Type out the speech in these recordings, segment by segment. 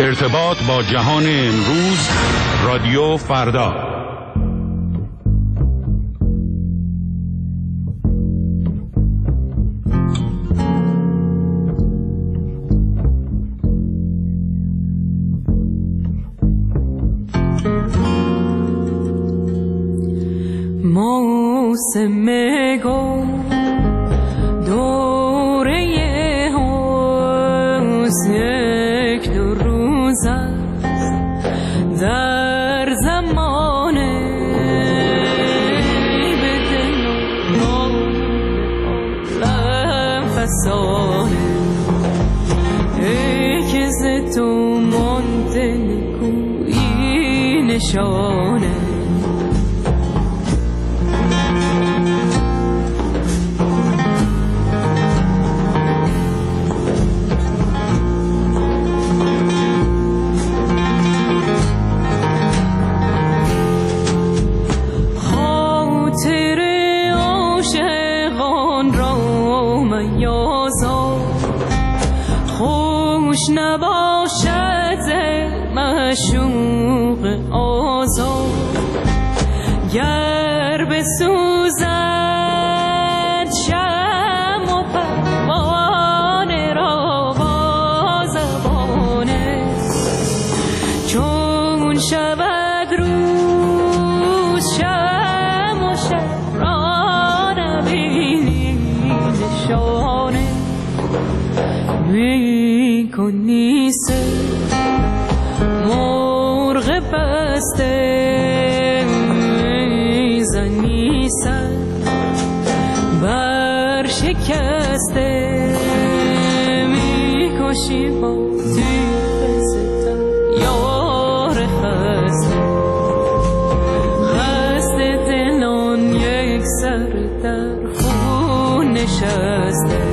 ارتباط با جهان امروز، رادیو فردا. موسم گل دوره حسن یک دو روز است در زمان به دل عالم فسانه ای که ز تو مانده نکویی نشانه نباشد معشوق آزاد گر بسوزد شمع و پروانه را با زبانه چون شود روز شمع و شب را نبینی نشانه کنی سه مرغ بسته زنی سر بر شکسته میکشی با تیغ ستم یار خسته خسته دلان یک سر در خون نشسته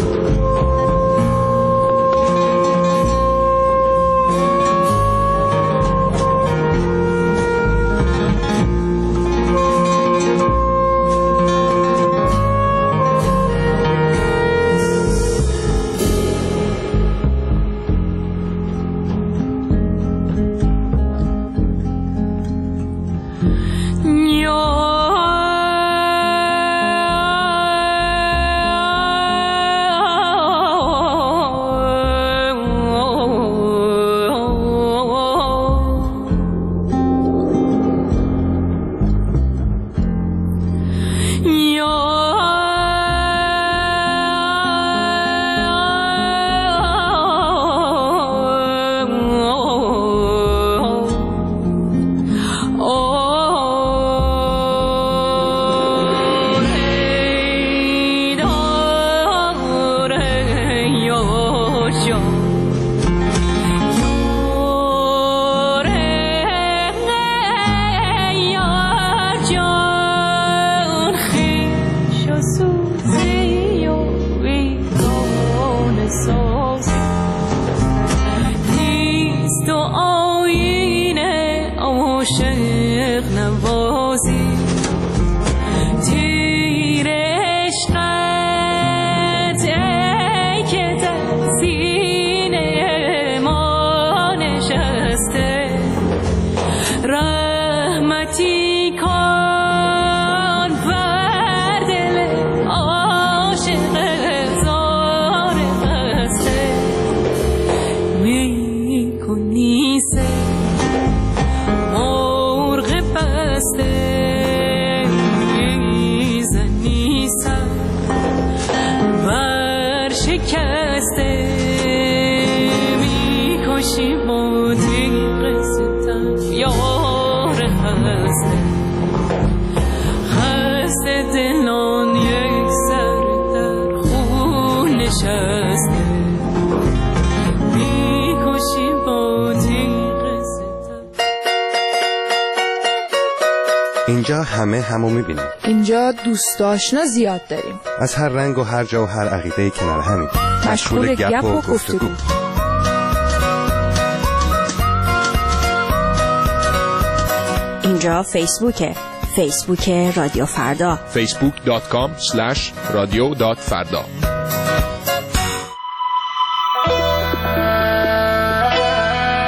اینجا همو میبینیم. اینجا دوست آشنا زیاد داریم. از هر رنگ و هر جا و هر عقیده کنار همین. مشغول گپ و گفتگو. اینجا فیسبوک رادیو فردا. facebook.com/radio.farda.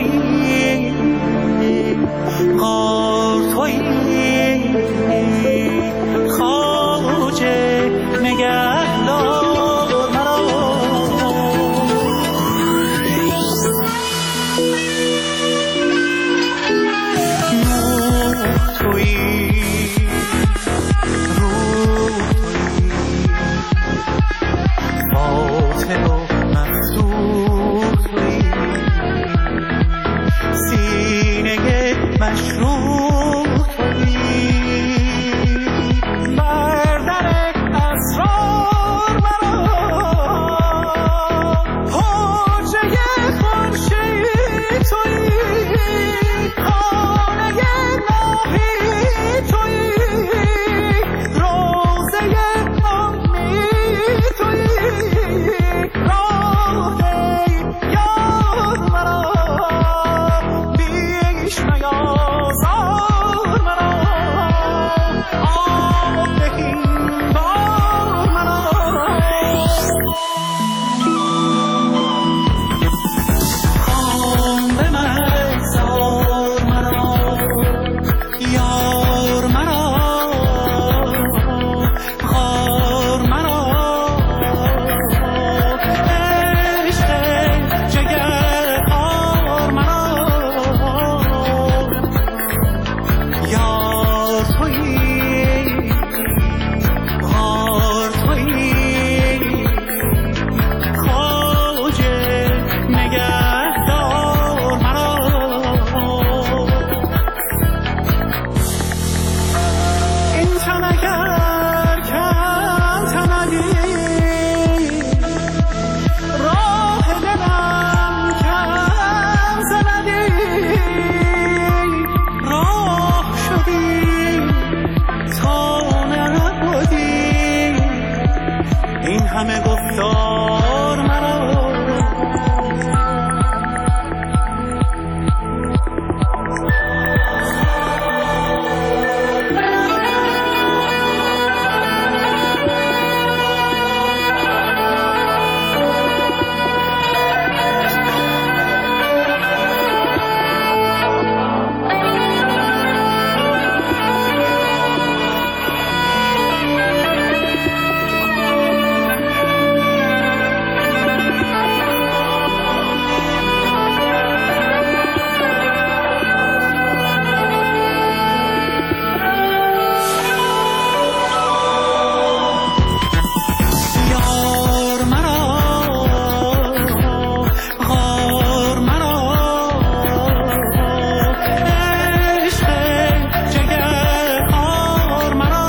تویی غار تویی خواجه نگهدار مرا نور تویی روح تویی باطل و مفتوح تویی سینه مشروع تویی بردر اسرار مرا حجه خورشید تویی خانه ماهی تویی روزه امید تویی راه یار مرا بیش نیازار مرا آب بهین بار مرا خان به مگذار مرا یار مرا غار مرا عشق جگرخوار مرا یار تویی غار تویی خواجه نگهدار مرا این تن اگر کم تنگی راه دلم کم زندی راه شدی تا نبودی این همه گفتار مرا یار مرا غار مرا عشق جگرخوار مرا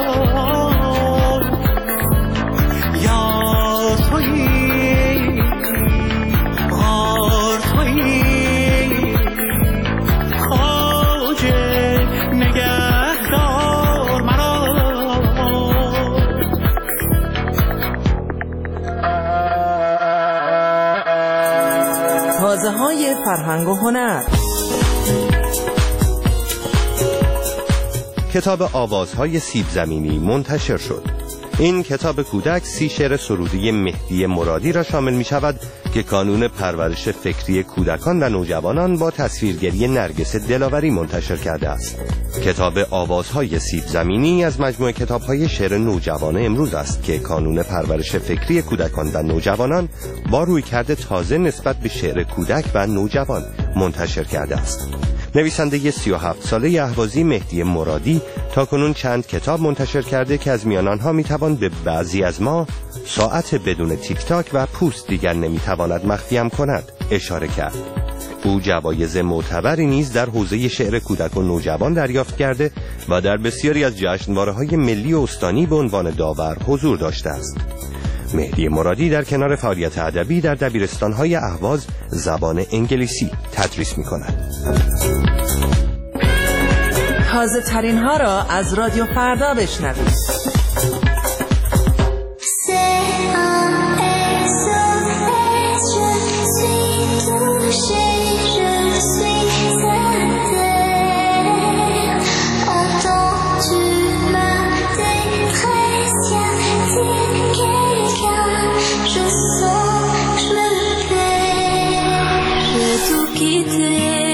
یار تویی غار تویی خواجه نگهدار مرا تازه‌های فرهنگ و هنر. کتاب آوازهای سیب زمینی منتشر شد. این کتاب کودک 30 شعر سرودی مهدی مرادی را شامل می شود که کانون پرورش فکری کودکان و نوجوانان با تصویرگری نرگس دلاوری منتشر کرده است. کتاب آوازهای سیب زمینی از مجموعه کتاب‌های شعر نوجوان امروز است که کانون پرورش فکری کودکان و نوجوانان با رویکرد تازه نسبت به شعر کودک و نوجوان منتشر کرده است. نویسنده 37 ساله اهوازی مهدی مرادی تاکنون چند کتاب منتشر کرده که از میان آنها میتوان به بعضی از ما، ساعت بدون تیک تاک و پوست دیگر نمیتواند مخفیم کند اشاره کرد. او جوایز معتبری نیز در حوزه شعر کودک و نوجوان دریافت کرده و در بسیاری از جشنواره‌های ملی و استانی به عنوان داور حضور داشته است. مهدی مرادی در کنار فعالیت ادبی در دبیرستان‌های اهواز زبان انگلیسی تدریس می‌کند. تازه ترین ها را از رادیو فردا بشنوید. quitter.